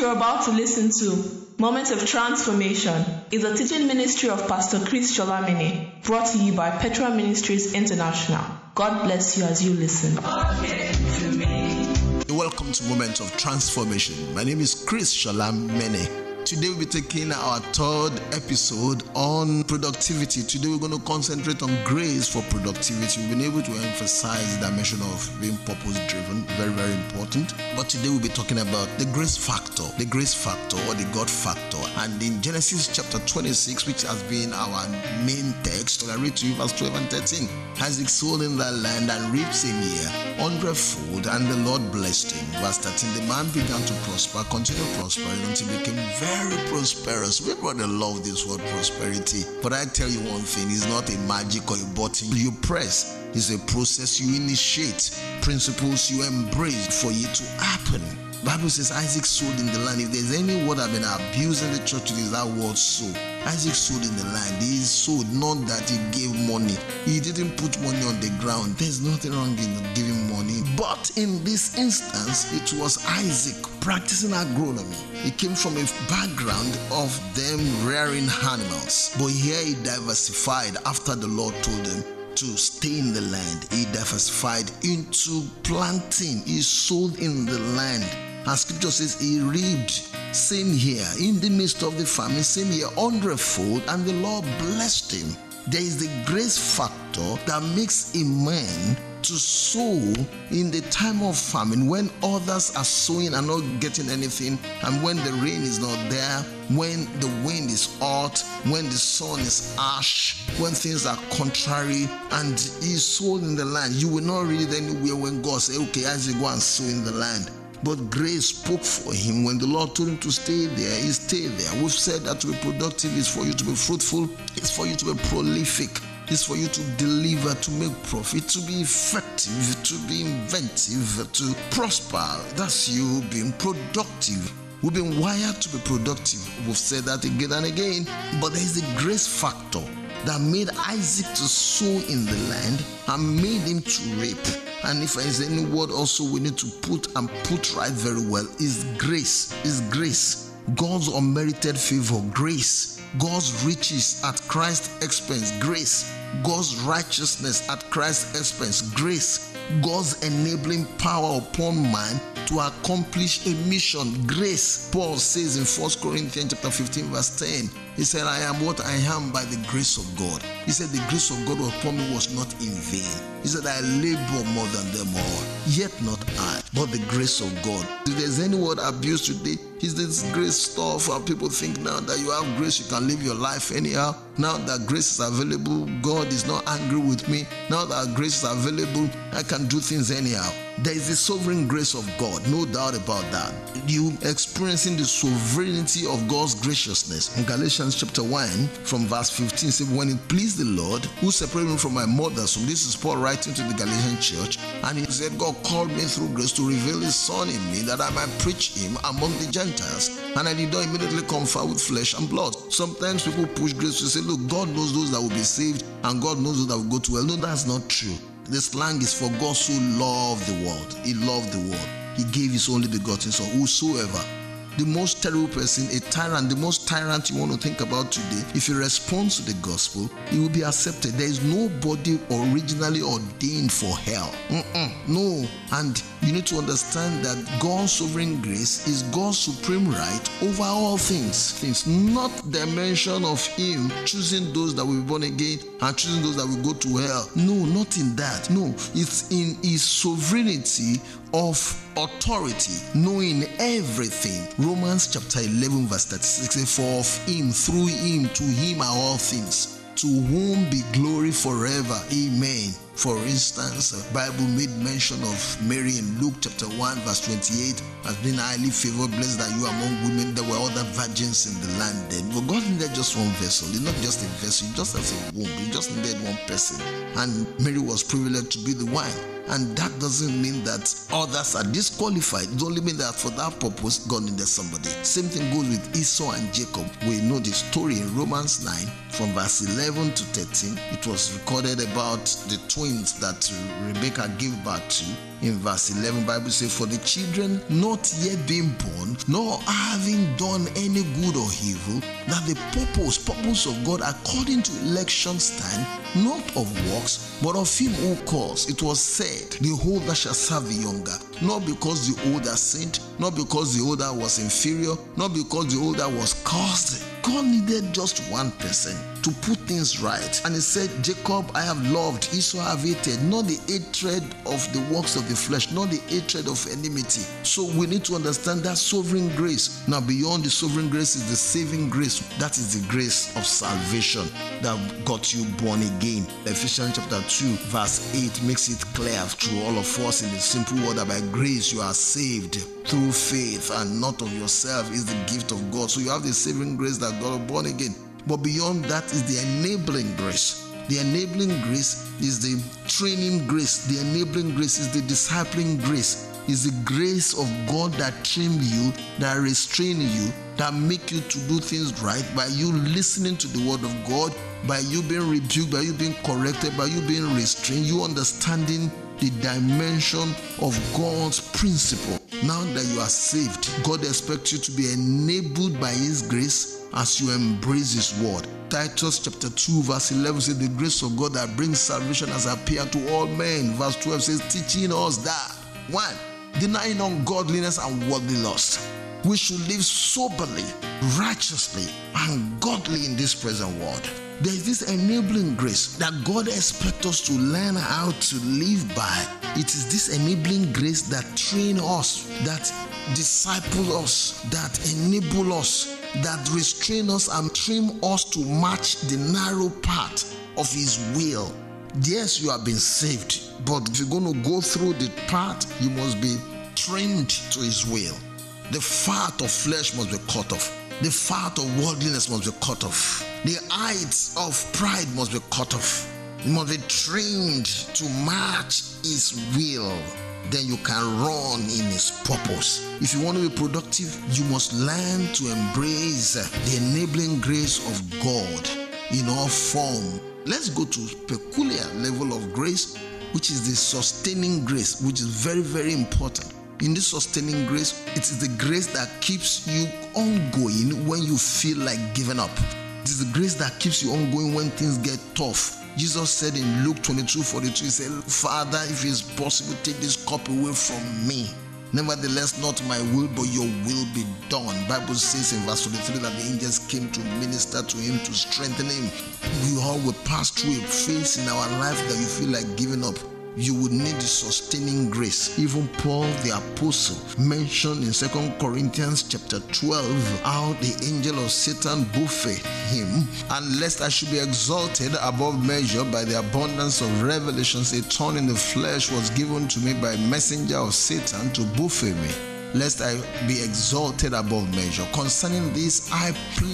you're about to listen to, Moments of Transformation, is a teaching ministry of Pastor Chris Sholamini, brought to you by Petra Ministries International. God bless you as you listen. Welcome to Moments of Transformation. My name is Chris Sholamini. Today we'll be taking our third episode on productivity. Today we're going to concentrate on grace for productivity. We've been able to emphasize the dimension of being purpose-driven, very, very important. But today we'll be talking about the grace factor or the God factor. And in Genesis chapter 26, which has been our main text, I read to you verse 12 and 13. Isaac sowed in that land and reaped same year 100-fold, and the Lord blessed him. Verse 13, the man began to prosper, continued prospering until he became very prosperous. We brother love this word prosperity. But I tell you one thing, it's not a magic or a button you press. It's a process you initiate, principles you embrace for it to happen. Bible says Isaac sowed in the land. If there's any word I've been abusing the church, it is that word sow. Isaac sowed in the land. He sowed, not that he gave money. He didn't put money on the ground. There's nothing wrong in giving money. But in this instance, it was Isaac practicing agronomy. He came from a background of them rearing animals. But here he diversified after the Lord told him to stay in the land. He diversified into planting. He sowed in the land. And scripture says he reaped same year in the midst of the famine, same year 100-fold, and the Lord blessed him. There is the grace factor that makes a man to sow in the time of famine when others are sowing and not getting anything, and when the rain is not there, when the wind is hot, when the sun is harsh, when things are contrary, and he sowed in the land. You will not read it anywhere when God said, okay, Isaac, go and sow in the land. But grace spoke for him. When the Lord told him to stay there, he stayed there. We've said that to be productive is for you to be fruitful, it's for you to be prolific, it's for you to deliver, to make profit, to be effective, to be inventive, to prosper. That's you being productive. We've been wired to be productive. We've said that again and again. But there is a grace factor that made Isaac to sow in the land and made him to reap. And if there is any word also we need to put right very well, is grace. Is grace. God's unmerited favor, grace. God's riches at Christ's expense, grace. God's righteousness at Christ's expense, grace. God's enabling power upon man to accomplish a mission, grace. Paul says in 1 Corinthians chapter 15 verse 10, he said, I am what I am by the grace of God. He said the grace of God upon me was not in vain. He said, I labor more than them all, yet not I, but the grace of God. If there's any word abused today, is this grace stuff, and people think now that you have grace, you can live your life anyhow. Now that grace is available, God is not angry with me. Now that grace is available, I can do things anyhow. There is the sovereign grace of God, no doubt about that. You experiencing the sovereignty of God's graciousness. In Galatians chapter 1, from verse 15, says, when it pleased the Lord, who separated me from my mother's womb. This is Paul writing to the Galatian church, and he said, God called me through grace to reveal his son in me, that I might preach him among the Gentiles. And I did not immediately confer with flesh and blood. Sometimes people push grace to say, look, God knows those that will be saved, and God knows those that will go to hell. No, that's not true. The slang is for God so loved the world. He loved the world. He gave his only begotten son, whosoever. The most terrible person, a tyrant, the most tyrant you want to think about today, if he responds to the gospel, he will be accepted. There is nobody originally ordained for hell. No. And you need to understand that God's sovereign grace is God's supreme right over all things. Not the mention of him choosing those that will be born again and choosing those that will go to hell. No, not in that. No, it's in his sovereignty of authority, knowing everything. Romans chapter 11 verse 36 says, for of him, through him, to him are all things, to whom be glory forever. Amen. For instance, the Bible made mention of Mary in Luke chapter 1 verse 28 as being highly favored, blessed are you among women. There were other virgins in the land then. But God needed just one vessel. It's not just a vessel, he just has a womb. He just needed one person. And Mary was privileged to be the one. And that doesn't mean that others are disqualified. It only means that for that purpose, God needed somebody. Same thing goes with Esau and Jacob. We know the story in Romans 9 from verse 11 to 13. It was recorded about the twins twins that Rebecca gave birth to. In verse 11, Bible says, for the children not yet being born, nor having done any good or evil, that the purpose of God according to election stand, not of works, but of him who calls. It was said, the older shall serve the younger, not because the older sinned, not because the older was inferior, not because the older was cursed. God needed just one person to put things right. And he said, Jacob I have loved, Esau I have hated, not the hatred of the works of the flesh, not the hatred of enmity. So we need to understand that sovereign grace. Now beyond the sovereign grace is the saving grace. That is the grace of salvation that got you born again. Ephesians chapter 2 verse 8 makes it clear to all of us in the simple word that by grace you are saved through faith, and not of yourself, is the gift of God. So you have the saving grace that got you born again. But beyond that is the enabling grace. The enabling grace is the training grace. The enabling grace is the discipling grace. Is the grace of God that train you, that restrain you, that make you to do things right by you listening to the word of God, by you being rebuked, by you being corrected, by you being restrained, you understanding the dimension of God's principle. Now that you are saved, God expects you to be enabled by his grace as you embrace his word. Titus chapter 2 verse 11 says, the grace of God that brings salvation has appeared to all men. Verse 12 says, teaching us that, 1, denying ungodliness and worldly lust, we should live soberly, righteously, and godly in this present world. There is this enabling grace that God expects us to learn how to live by. It is this enabling grace that trains us, that disciples us, that enable us, that restrain us and trim us to match the narrow path of his will. Yes, you have been saved, but if you're going to go through the path, you must be trimmed to his will. The fat of flesh must be cut off. The fat of worldliness must be cut off. The heights of pride must be cut off. You must be trained to match his will. Then you can run in his purpose. If you want to be productive, you must learn to embrace the enabling grace of God in all form. Let's go to peculiar level of grace, which is the sustaining grace, which is very, very important. In this sustaining grace, it is the grace that keeps you ongoing when you feel like giving up. It is the grace that keeps you ongoing when things get tough. Jesus said in Luke 22:42, he said, Father, if it is possible, take this cup away from me. Nevertheless, not my will, but your will be done. Bible says in verse 23 that the angels came to minister to him, to strengthen him. We all will pass through a phase in our life that you feel like giving up. You would need the sustaining grace. Even Paul the apostle mentioned in 2 Corinthians chapter 12 how the angel of Satan buffeted him, and lest I should be exalted above measure by the abundance of revelations, a thorn in the flesh was given to me by a messenger of Satan to buffet me, lest I be exalted above measure. Concerning this, I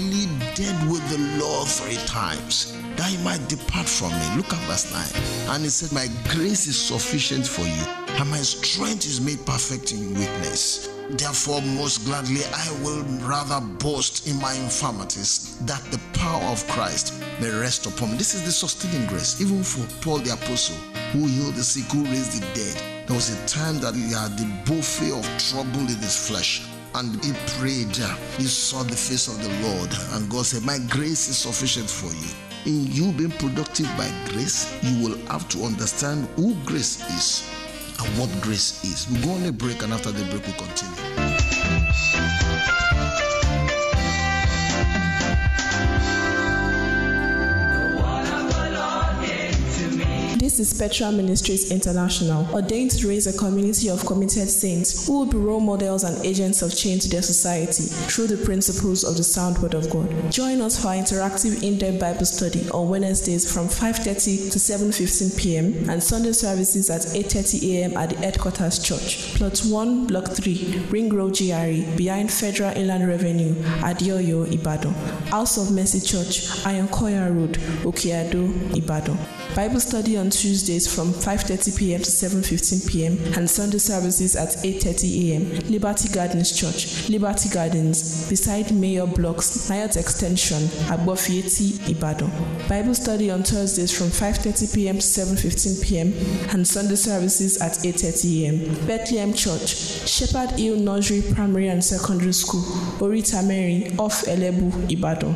pleaded with the Lord 3 times, that he might depart from me. Look at verse 9. And he said, my grace is sufficient for you, and my strength is made perfect in weakness. Therefore, most gladly, I will rather boast in my infirmities, that the power of Christ may rest upon me. This is the sustaining grace, even for Paul the apostle, who healed the sick, who raised the dead. There was a time that he had the buffet of trouble in his flesh, and he prayed. He saw the face of the Lord, and God said, my grace is sufficient for you. In you being productive by grace, you will have to understand who grace is and what grace is. We'll go on a break, and after the break we'll continue. This is Petra Ministries International, ordained to raise a community of committed saints who will be role models and agents of change to their society through the principles of the sound word of God. Join us for our interactive in-depth Bible study on Wednesdays from 5:30 to 7:15 p.m. and Sunday services at 8:30 a.m. at the Headquarters Church, Plot 1, Block 3, Ring Road GRE, behind Federal Inland Revenue, Adioyo, Ibadan. House of Mercy Church, Ayonkoya Road, Okeado, Ibadan. Bible study on Tuesday Tuesdays from 5:30 p.m. to 7:15 p.m. and Sunday services at 8:30 a.m. Liberty Gardens Church, Liberty Gardens, beside Mayor Blocks, Nayot Extension, Agbofieti, Ibadan. Bible study on Thursdays from 5:30 p.m. to 7:15 p.m. and Sunday services at 8:30 a.m. Bethlehem Church, Shepherd Hill Nursery Primary and Secondary School, Orita Mary, off Elebu, Ibadan.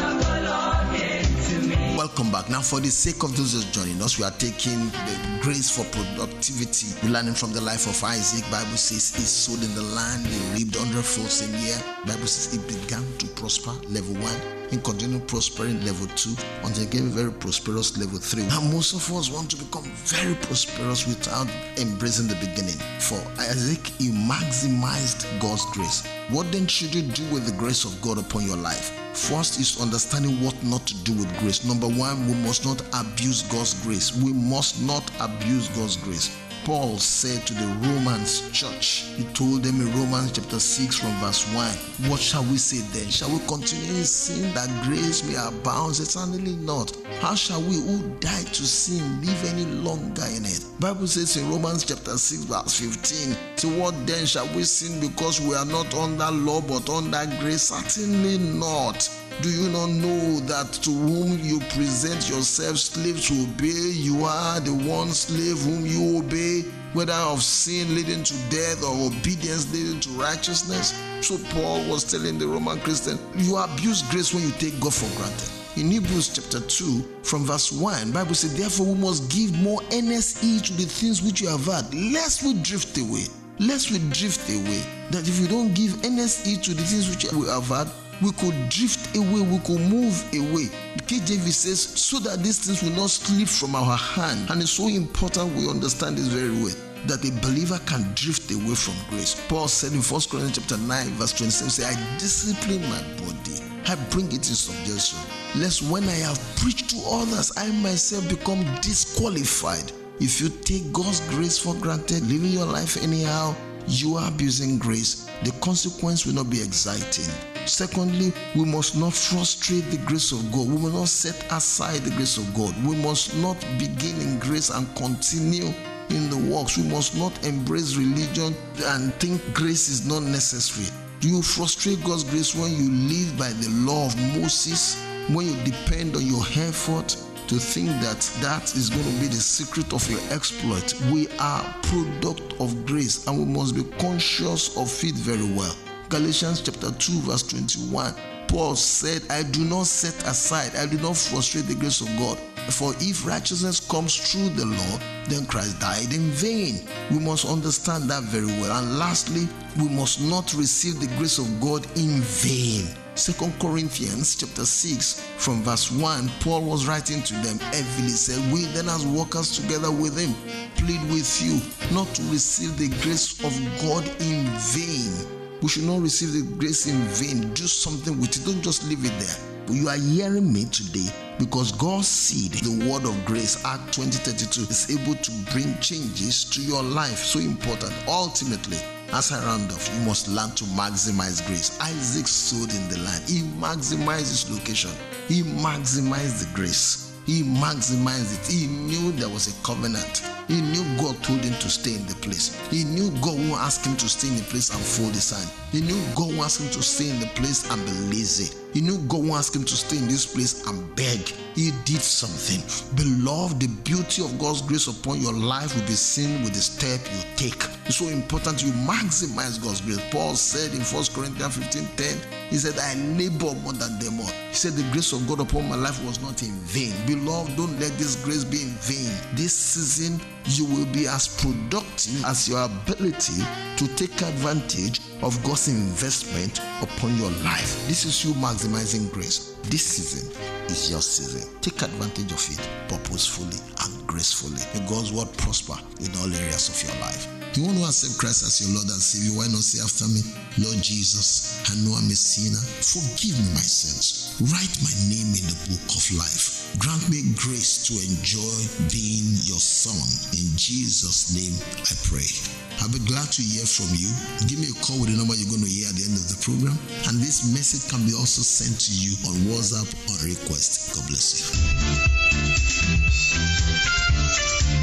Welcome back. Now, for the sake of those just joining us, we are taking the grace for productivity. We're learning from the life of Isaac. Bible says he sowed in the land, he reaped 100-fold same year. Bible says he began to prosper, level 1. He continued prospering, level 2, until he became very prosperous, level 3. Now, most of us want to become very prosperous without embracing the beginning. For Isaac, he maximized God's grace. What then should you do with the grace of God upon your life? First is understanding what not to do with grace. Number 1, we must not abuse God's grace. We must not abuse God's grace. Paul said to the Romans church, he told them in Romans chapter 6 from verse 1, what shall we say then? Shall we continue in sin that grace may abound? Certainly not. How shall we who died to sin live any longer in it? Bible says in Romans chapter 6 verse 15, so what then shall we sin because we are not under law but under grace? Certainly not. Do you not know that to whom you present yourselves slaves to obey, you are the one slave whom you obey, whether of sin leading to death or obedience leading to righteousness? So Paul was telling the Roman Christian, you abuse grace when you take God for granted. In Hebrews chapter 2, from verse 1, Bible says, therefore we must give more earnest heed to the things which you have heard, lest we drift away. Lest we drift away. That if we don't give earnest heed to the things which we have heard, we could drift away, we could move away. The KJV says, so that these things will not slip from our hand. And it's so important we understand this very well, that a believer can drift away from grace. Paul said in 1 Corinthians chapter 9, verse 27, say, I discipline my body, I bring it in subjection, lest when I have preached to others, I myself become disqualified. If you take God's grace for granted, living your life anyhow, you are abusing grace. The consequence will not be exciting. Secondly, we must not frustrate the grace of God. We will not set aside the grace of God. We must not begin in grace and continue in the works. We must not embrace religion and think grace is not necessary. Do you frustrate God's grace when you live by the law of Moses, when you depend on your effort to think that that is going to be the secret of your exploit? We are product of grace and we must be conscious of it very well. Galatians chapter 2 verse 21, Paul said, I do not set aside, I do not frustrate the grace of God. For if righteousness comes through the law, then Christ died in vain. We must understand that very well. And lastly, we must not receive the grace of God in vain. 2 Corinthians chapter 6 from verse 1, Paul was writing to them heavily, said, we then as workers together with him plead with you not to receive the grace of God in vain. We should not receive the grace in vain. Do something with it. Don't just leave it there. But you are hearing me today because God's seed, the word of grace, Act 20:32, is able to bring changes to your life. So important. Ultimately, as I round off, you must learn to maximize grace. Isaac sowed in the land. He maximized his location. He maximized the grace. He maximized it. He knew there was a covenant. He knew God told him to stay in the place. He knew God won't ask him to stay in the place and fold his hand. He knew God won't ask him to stay in the place and be lazy. He knew God won't ask him to stay in this place and beg. He did something. Beloved, the beauty of God's grace upon your life will be seen with the step you take. It's so important you maximize God's grace. Paul said in 1 Corinthians 15:10, he said, I labor more than them all. He said, the grace of God upon my life was not in vain. Beloved, don't let this grace be in vain. This season, you will be as productive as your ability to take advantage of God's investment upon your life. This is you maximizing grace. This season is your season. Take advantage of it purposefully and gracefully. May God's word prosper in all areas of your life. You want to accept Christ as your Lord and Savior? Why not say after me, Lord Jesus, I know I'm a sinner. Forgive me my sins. Write my name in the book of life. Grant me grace to enjoy being your son. In Jesus' name I pray. I'll be glad to hear from you. Give me a call with the number you're going to hear at the end of the program. And this message can be also sent to you on WhatsApp or request. God bless you.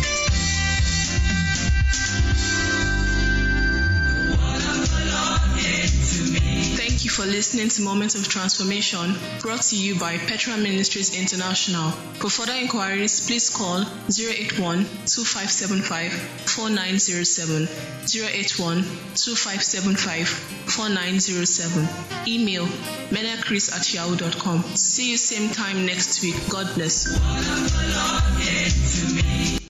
Thank you for listening to Moments of Transformation, brought to you by Petra Ministries International. For further inquiries, please call 081-2575-4907, 081-2575-4907. Email menachris@yahoo.com. See you same time next week. God bless.